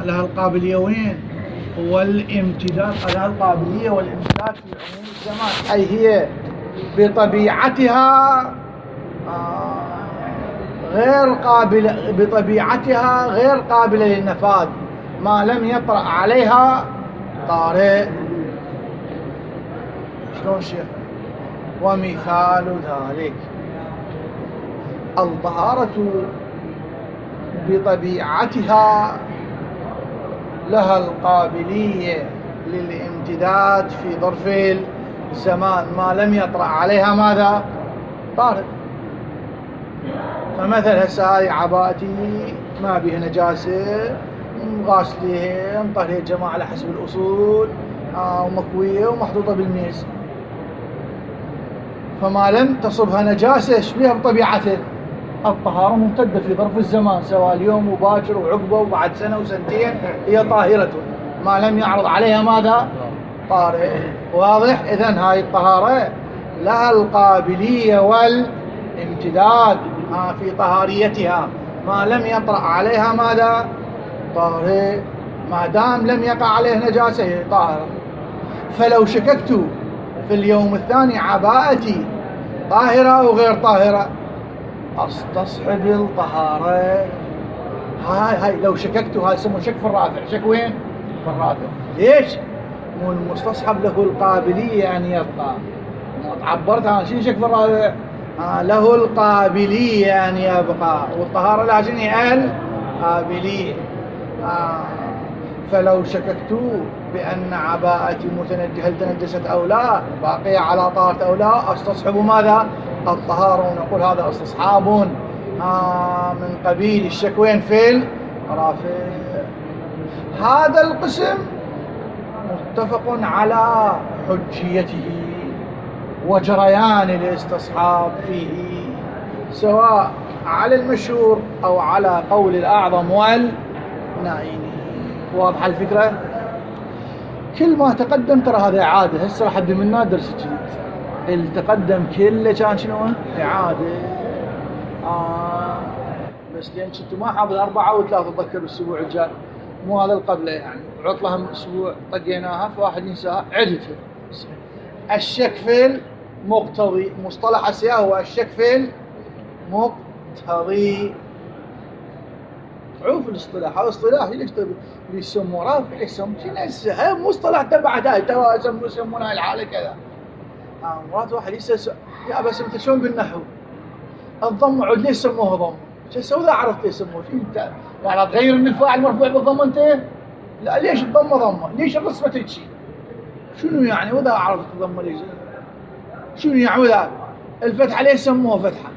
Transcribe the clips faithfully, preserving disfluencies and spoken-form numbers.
لها القابلية وين؟ والامتداد، لها القابلية والامتداد في عموم الزمان، أي هي بطبيعتها غير قابلة، بطبيعتها غير قابلة للنفاذ ما لم يطرأ عليها طارئ. شلون شيخ؟ ومثال ذلك الطهارة بطبيعتها لها القابلية للامتداد في ظرف الزمان ما لم يطرأ عليها ماذا؟ طارئ. فمثل هسه هاي عباءتي ما بها نجاسة، غاسليها مطهرية جماعة على حسب الأصول، آه ومكوية ومحطوطة بالميز، فما لم تصبها نجاسة ايش بيها بطبيعته؟ الطهارة ممتدة في ظرف الزمان، سواء اليوم وباكر وعقبه وبعد سنة وسنتين هي طاهرة ما لم يعرض عليها ماذا؟ طارئ. واضح؟ إذن هاي الطهارة لها القابلية والامتداد في طهاريتها ما لم يطرأ عليها ماذا؟ طارئ. ما دام لم يقع عليه نجاسة هي طاهرة. فلو شككت في اليوم الثاني عباءتي طاهرة أو غير طاهرة استصحب الطهارة. هاي هاي لو شككت، هاي يسمونه شك في الرافع. شك وين؟ في الرافع. ليش؟ مو المستصحب له القابلية أن يبقى. عبرت عن شيء شك في الرافع، آه له القابلية أن يبقى، والطهارة لازم هي القابلية. آه فلو شككت بأن عباءتي متنجسة هل تنجست أو لا، باقية على طهارة أو لا، استصحب ماذا؟ الطهارة. ونقول هذا استصحاب آه من قبيل الشك وين؟ في الرافع. هذا القسم متفق على حجيته وجريان الاستصحاب فيه، سواء على المشهور أو على قول الأعظم والنائين. واضحة الفكرة؟ كل ما تقدم ترى هذا إعادة. هسه راح أقدم لنا درس جديد. اللي تقدم كله كان شنو؟ إعادة. آه بس لأن كنتوا ما حاضر أربعة وثلاثة تذكر الأسبوع الجاي، مو هذا القبله يعني، عطلة هم أسبوع طقيناها فواحد ينساها عدتها. الشك في المقتضي، مصطلح أسيا هو الشك في المقتضي. عوف الاصطلاح، هذا اصطلاح ليش يسموه رافع، ليش يسموه شنو؟ هذا مصطلح تبع داي توا يسمونه هاي الحالة كذا. آه مرات واحد يسأل يا بس انت شلون بالنحو؟ الضم عود ليش سموه ضم؟ شو اسوي اذا عرفت ليش سموه؟ انت يعني تغير ان الفاعل مرفوع بالضم انت؟ لا، ليش الضمه ضمه؟ ليش الرسمه هيك شيء؟ شنو يعني واذا عرفت الضمه ليش؟ شنو يعني واذا الفتحه ليش سموها فتحه؟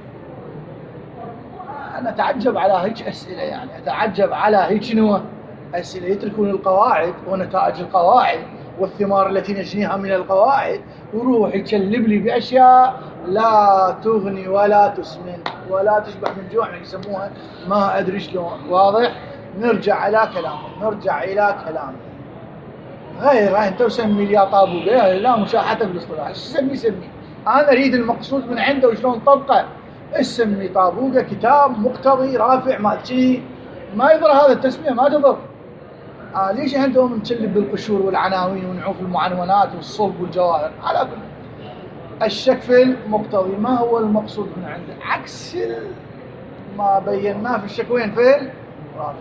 انا اتعجب على هيك اسئله، يعني اتعجب على هيك شنو؟ اسئله يتركون القواعد ونتائج القواعد والثمار التي نجنيها من القواعد وروح يكلب لي باشياء لا تغني ولا تسمن ولا تشبع من جوع، يسموها ما ادري شلون. واضح؟ نرجع الى كلامه، نرجع الى كلامه. غير انت وسمي لي يا طابوقه، لا مشاحه بالاصطلاح، ايش سمي سمي، انا اريد المقصود من عنده وشلون طبقه. اسمي طابوقه كتاب مقتضي رافع ما شيء، ما يضر هذا التسميه، ما تضر. آه ليش عندهم نشلب بالقشور والعناوين ونعوف المعنونات والصلب والجواهر؟ على كل الشك في المقتضي ما هو المقصود من عنده، عكس ما بيناه في الشك وين؟ في الرافع.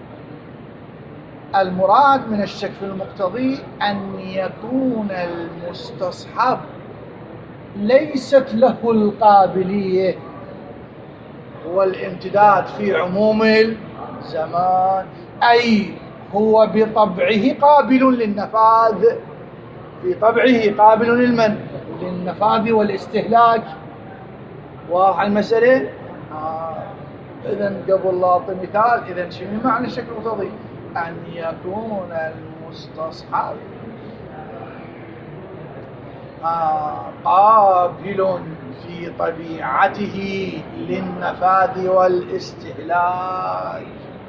المراد من الشك في المقتضي أن يكون المستصحب ليست له القابلية والامتداد في عموم الزمان، أي هو بطبعه قابل للنفاذ، في طبعه قابل للمن؟ للنفاذ والاستهلاك. واضح المسألة؟ آه. إذن قبل لا أعطي مثال، إذن شنو معنى الشك المقتضي؟ أن يكون المستصحب آه قابل في طبيعته للنفاذ والاستهلاك.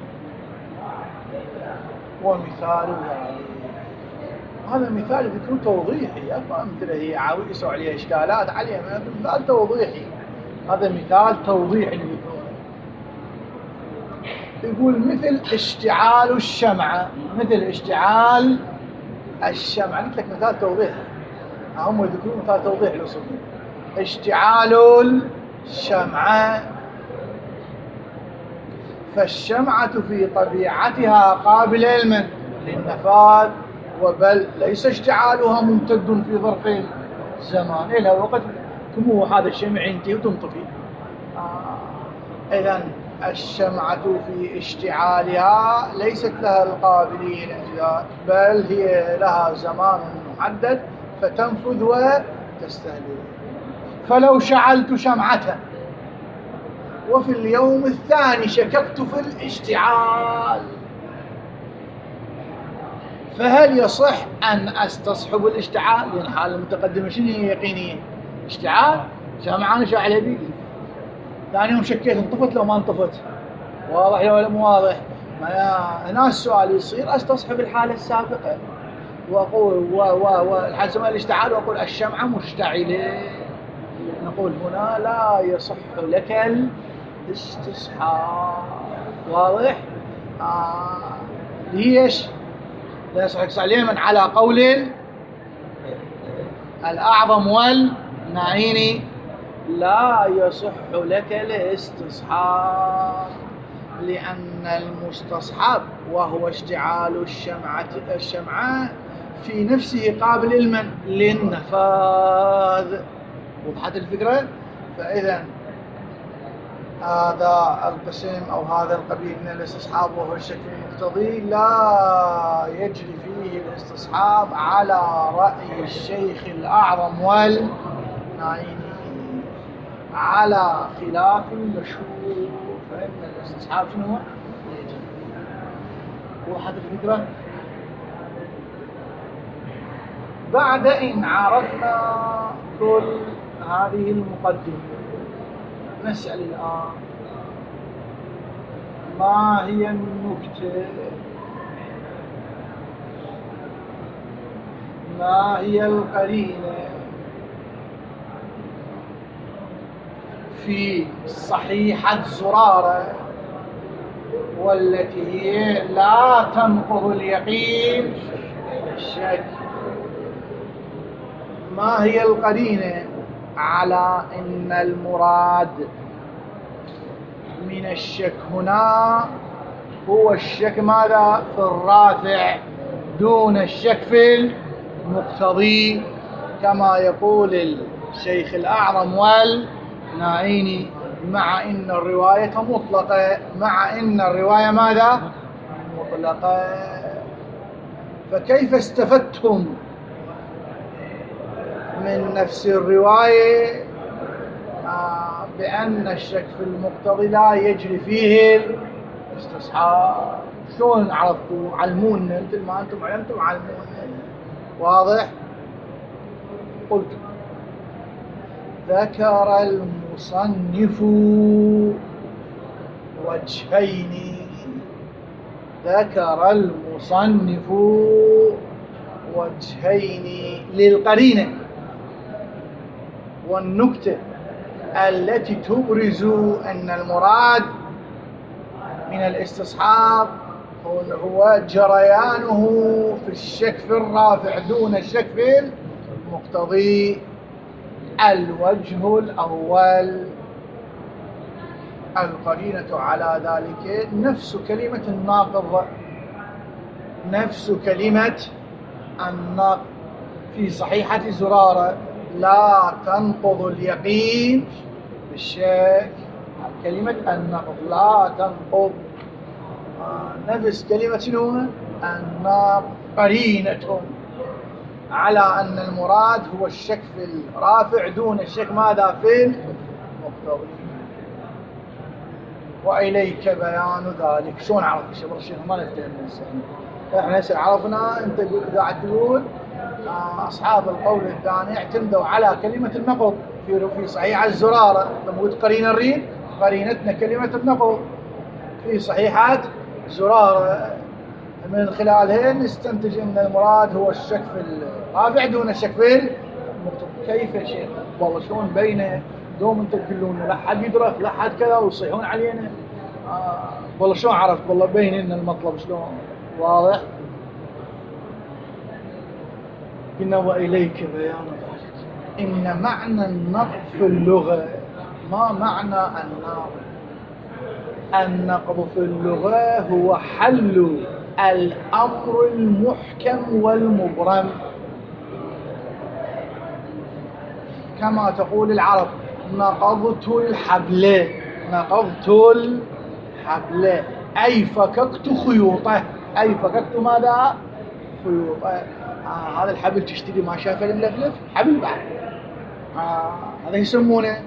ومثال ذلك، هذا مثال يكون توضيحي، أما مثل هي يسوي عليها إشكالات عليها، مثال توضيحي، هذا مثال توضيحي. يقول مثل اشتعال الشمعة، مثل اشتعال الشمعة. قلت لك مثال توضيح، هم يذكرون مثال توضيح الأصولي. اشتعال الشمعة، فالشمعة في طبيعتها قابلة لمن؟ للنفاذ، وبل ليس اشتعالها ممتد في ظرف الزمان، إلى وقت كمو هذا الشمع ينتهي وتنطفي. آه. إذن الشمعة في اشتعالها ليست لها القابلية للانفذاج، بل هي لها زمان محدد فتنفذ وتستهلك. فلو شعلت شمعة وفي اليوم الثاني شككت في الاشتعال، فهل يصح أن أستصحب الاشتعال؟ لأن الحالة المتقدمة شنو هي يقينية؟ اشتعال، شمعة أنا شاعلة بيدي، ثاني يوم شكيت انطفت لو ما انطفت، واضح ولا مو واضح؟ هنا السؤال يصير استصحب الحالة السابقة وأقول و و والحسم الاشتعال وأقول الشمعة مشتعلة، نقول هنا لا يصح لك الاستصحاب. واضح؟ آه. ليش؟ لا يصح سليما على قول الأعظم والنعيني، لا يصح لك الاستصحاب لأن المستصحب وهو اشتعال الشمعة الشمعة في نفسه قابل المن للنفاذ. وضحت الفكرة؟ فإذا هذا القسم أو هذا القبيل من الاستصحاب وهو الشكل المقتضي لا يجري فيه الاستصحاب على رأي الشيخ الأعظم والنعيني، على خلاف المشهور، فإن الاستصحاب شنو هو؟ يجري. وضحت الفكرة؟ بعد إن عرفنا كل هذه المقدمة نسأل الآن ما هي النكتة، ما هي القرينة في صحيحة زرارة والتي هي لا تنقض اليقين الشك؟ ما هي القرينة على أن المراد من الشك هنا هو الشك ماذا؟ في الرافع دون الشك في المقتضي، كما يقول الشيخ الأعظم والنعيني، مع أن الرواية مطلقة، مع أن الرواية ماذا؟ مطلقة. فكيف استفدتم من نفس الرواية آه بأن الشك في المقتضي لا يجري فيه الاستصحاب؟ شلون عرفتوا؟ علمونا مثل ما أنتم علمتم، علمونا. واضح؟ قلت ذكر المصنف وجهين، ذكر المصنف وجهين للقرينة والنكتة التي تبرز أن المراد من الاستصحاب هو جريانه في الشك في الرافع دون الشك في المقتضي. الوجه الأول القرينة على ذلك نفس كلمة الناقض، نفس كلمة الناقض في صحيحة زرارة، لا تنقض اليقين بالشك. كلمة النقض لا تنقض نفس كلمة شنو؟ النقض. قرينة على أن المراد هو الشك في الرافع دون الشك ماذا؟ في المقتضي. وإليك بيان ذلك. شلون عرفت الشبر الشيخ؟ ما نفتهم الإنسان. احنا هسه عرفنا. انت قاعد تقول أصحاب القول الثاني اعتمدوا على كلمة النقض في في صحيح الزرارة. لما قلت قرينة الرين، قرينتنا كلمة النقض في صحيحات زرارة، من خلالها نستنتج أن المراد هو الشك في الرافع دون الشك في المقتضي. كيف يا شيخ؟ والله شلون بينه دوم انت تقولون لا حد يدرك لا حد كذا ويصيحون علينا. آه والله شلون عرفت؟ والله بين ان المطلب شلون واضح. قلنا وإليك بيان ذلك. إن معنى النقض في اللغة ما معنى النقض؟ النقض في اللغة هو حل الأمر المحكم والمبرم، كما تقول العرب نقضت الحبل، نقضت الحبل أي فككت خيوطه، أي فككت ماذا؟ خيوطه. آه هذا الحبل تشتري ما شافه الملفلف حبل بعد، آه هذا يسمونه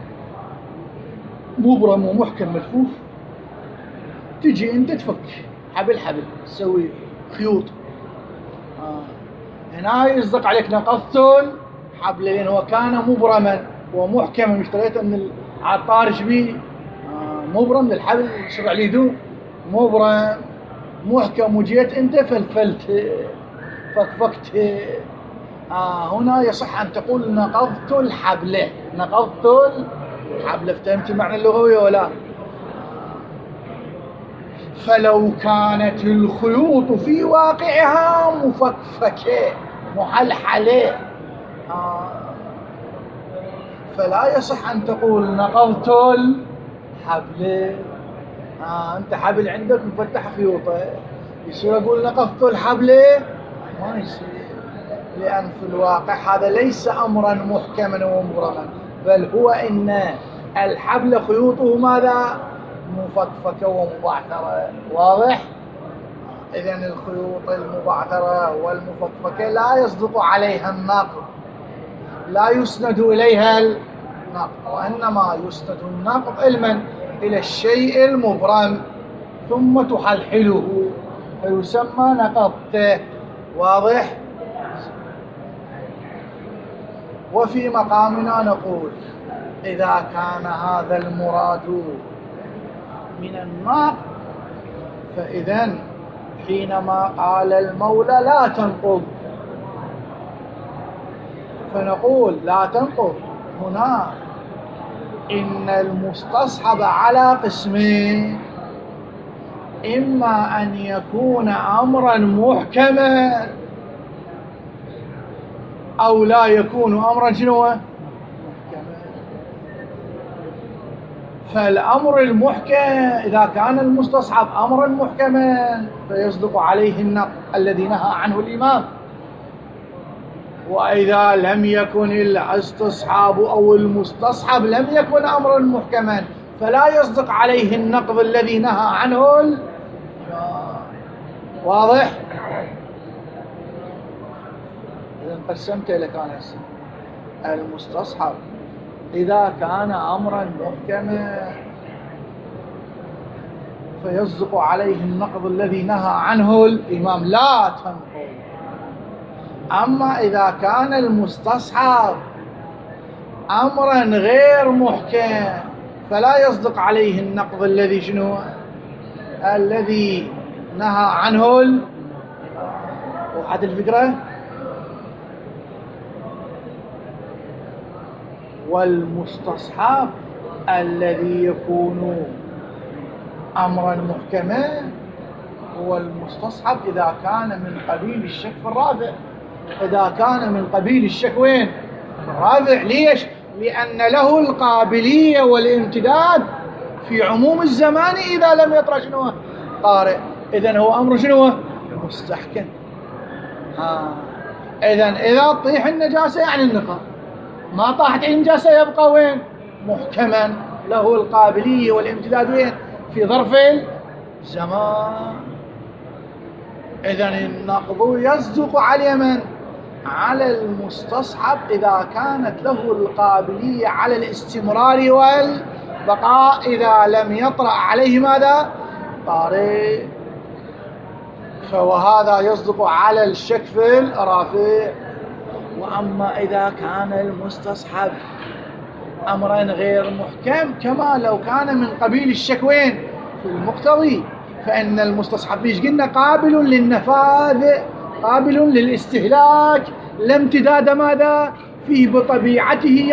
مبرم ومحكم ملفوف. تجي انت تفك حبل حبل تسوي خيوط، آه. هنا يصدق عليك نقضت الحبل لأن هو كان مبرما ومحكما، اشتريته من العطار شبيه آه مبرم للحبل شرع ليدو مبرم محكم، وجيت انت فلفلت فكفكت. آه هنا يصح أن تقول نقضت الحبل، نقضت الحبل. فهمت المعنى اللغوي ولا؟ فلو كانت الخيوط في واقعها مفكفكة محلحلة آه فلا يصح أن تقول نقضت الحبل. آه أنت حبل عندك مفتح خيوطه، يصير أقول نقضت الحبل؟ ما يصير، لأن في الواقع هذا ليس أمرا محكما ومبرما، بل هو إن الحبل خيوطه ماذا؟ مفكفكة ومبعثرة. واضح؟ إذن الخيوط المبعثرة والمفكفكة لا يصدق عليها النقض، لا يسند إليها النقض، وإنما يسند النقض علما إلى الشيء المبرم ثم تحلحله فيسمى نقضته. واضح؟ وفي مقامنا نقول إذا كان هذا المراد من النقض فإذن حينما قال المولى لا تنقض فنقول لا تنقض هنا إن المستصحب على قسمين، إما أن يكون أمرا محكما أو لا يكون أمرا شنو محكما. فالأمر المحكم إذا كان المستصحب أمرا محكما فيصدق عليه النقض الذي نهى عنه الإمام، وإذا لم يكن الاستصحاب أو المستصحب لم يكن أمرا محكما فلا يصدق عليه النقض الذي نهى عنه ال... واضح؟ إذا قسمت لك أنا المستصحب إذا كان أمرا محكما فيصدق عليه النقض الذي نهى عنه الإمام لا تنقض. أما إذا كان المستصحب أمرا غير محكم فلا يصدق عليه النقض الذي شنو الذي نهى عنه ال... وحد الفكرة. والمستصحب الذي يكون أمرا محكما هو المستصحب إذا كان من قبيل الشك في الرافع. إذا كان من قبيل الشك وين؟ الرافع. ليش؟ لأن له القابلية والامتداد في عموم الزمان إذا لم يطرأ شنو طارئ. إذن هو أمر شنو مستحكم. آه. إذن إذا تطيح النجاسة يعني النقاء، ما طاحت النجاسة يبقى وين؟ محكما له القابلية والامتداد وين؟ في ظرف الزمان. إذن النقض يصدق على من؟ على المستصحب إذا كانت له القابلية على الاستمرار والبقاء إذا لم يطرأ عليه ماذا؟ طارئ. فوهذا يصدق على الشك في الرافع. وأما إذا كان المستصحب أمرا غير محكم كما لو كان من قبيل الشك وين؟ في المقتضي، فإن المستصحب فيش قلنا قابل للنفاذ قابل للاستهلاك لا امتداد ماذا فيه بطبيعته.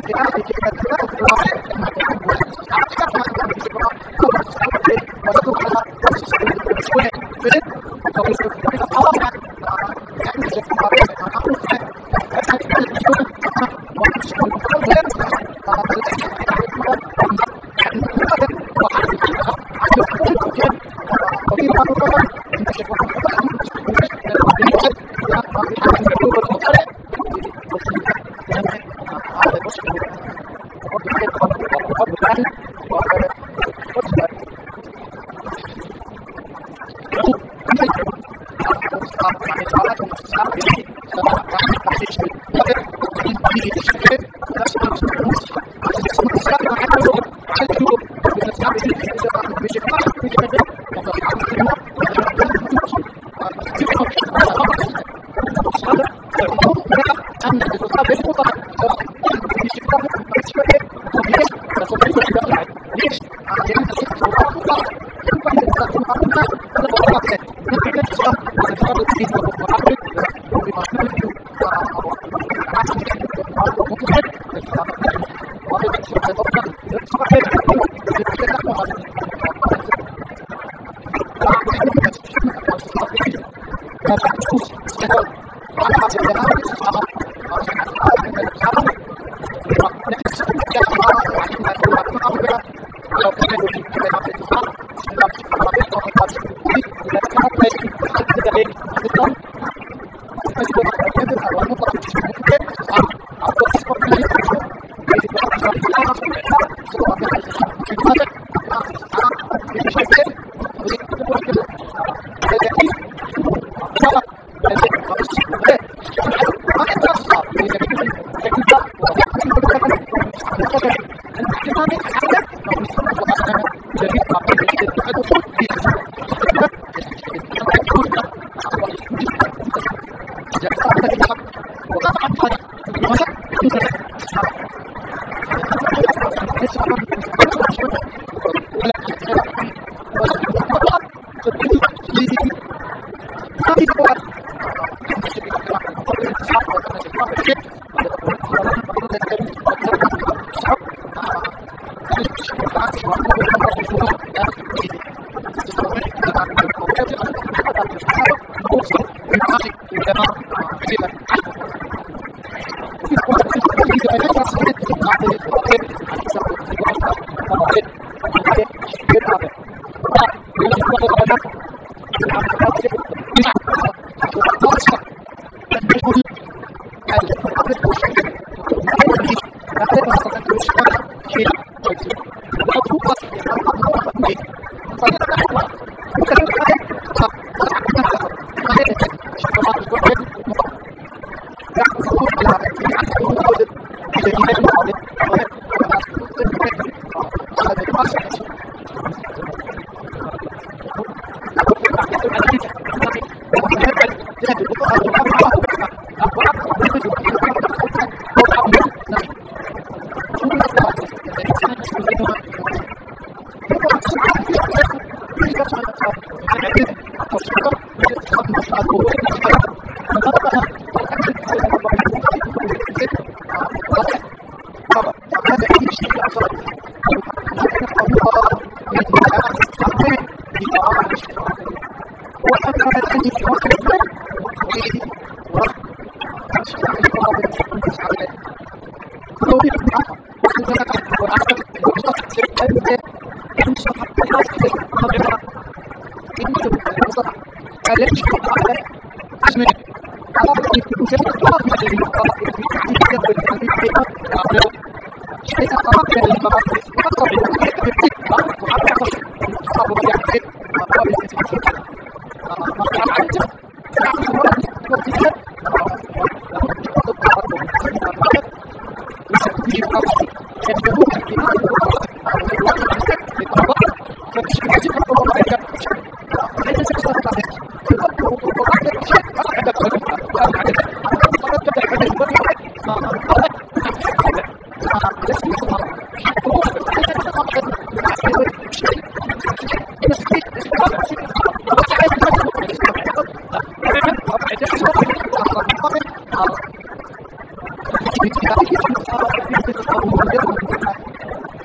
Thank you.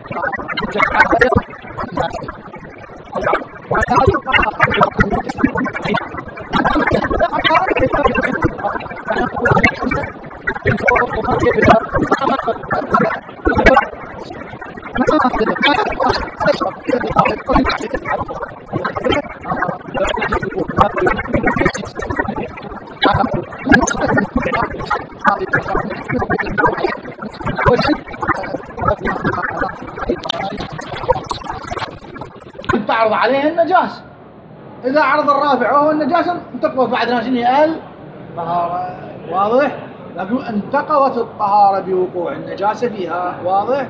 تعرض عليه النجاسة. إذا عرض الرافع وهو النجاسة انتقضت بعد ناشئه الطهارة، واضح؟ لكن انتقضت الطهارة بوقوع النجاسة فيها، واضح؟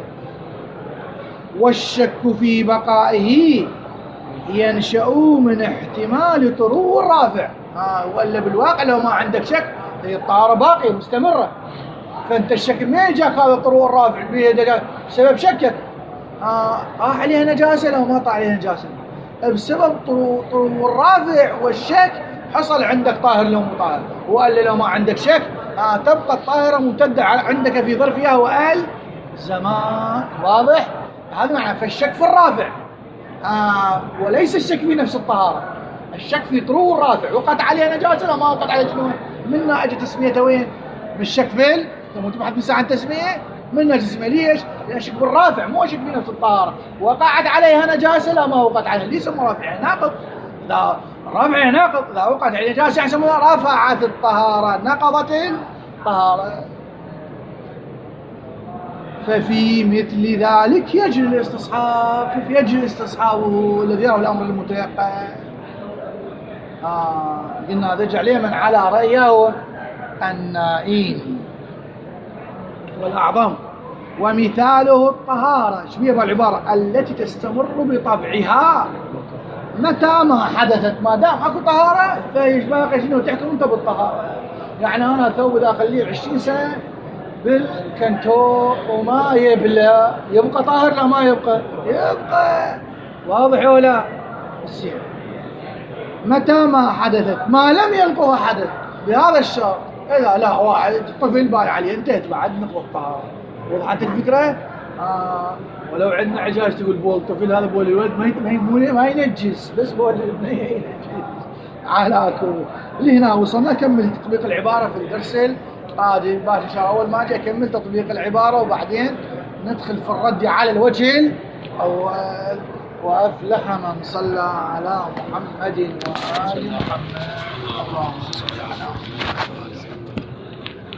والشك في بقائه ينشأ من احتمال طرو الرافع. ها ولا بالواقع لو ما عندك شك هي الطهارة باقية مستمرة، فأنت الشك منين جاك هذا طرو الرافع بسبب شكك؟ آه طاح عليها نجاسة لو ما طاح عليها نجاسة، بسبب طرو, طرو الرافع والشك حصل عندك طاهر لو مو طاهر. وقال لو ما عندك شك آه تبقى الطاهرة ممتدة عندك في ظرفها وآل زمان، واضح؟ هذا معنى فالشك في الرافع آه وليس الشك في نفس الطهارة، الشك في طرو الرافع. وقعت عليها نجاسة لو ما وقعت عليها شنو؟ منها اجت تسميته وين؟ بالشك في ال تبحث عن تسمية منها تسمية. ليش؟ لأن شك بالرافع مو شك في نفس الطهارة. وقعت عليها نجاسة لا ما وقعت عليها، ليس رافع ناقض. لا الرافع ناقض، لا وقعت عليها نجاسة يسمونها رفعت الطهارة، نقضت الطهارة. ففي مثل ذلك يجري الاستصحاب. كيف يجري استصحابه؟ الذي يرى الأمر المتيقن. آه قلنا هذا جعل من على رأيه النائين والأعظم. ومثاله الطهارة شبيه بالعبارة التي تستمر بطبعها متى ما حدثت، ما دام اكو طهارة فايش باقي شنو تحكم انت بالطهارة. يعني انا ثوب اذا اخليه عشرين سنة بالكنتور وما يبلى يبقى طاهر لا ما يبقى؟ يبقى، واضح ولا؟ السير متى ما حدثت ما لم ينقض حدث بهذا الشرط. إذا لا واحد طفل باي عليه انتهت بعد نقض الطهارة. وضحت الفكرة؟ آه ولو عندنا عجاج تقول بول طفل هذا بول الولد ما ما ينجس، بس بول الابن ينجس. علاكو اللي هنا وصلنا كمل تطبيق العبارة في الدرس القادم. باش إن شاء الله أول ما أجي أكمل تطبيق العبارة وبعدين ندخل في الرد على الوجه الأول. وأفلح من صلى على محمد وآل محمد. اللهم صل على محمد.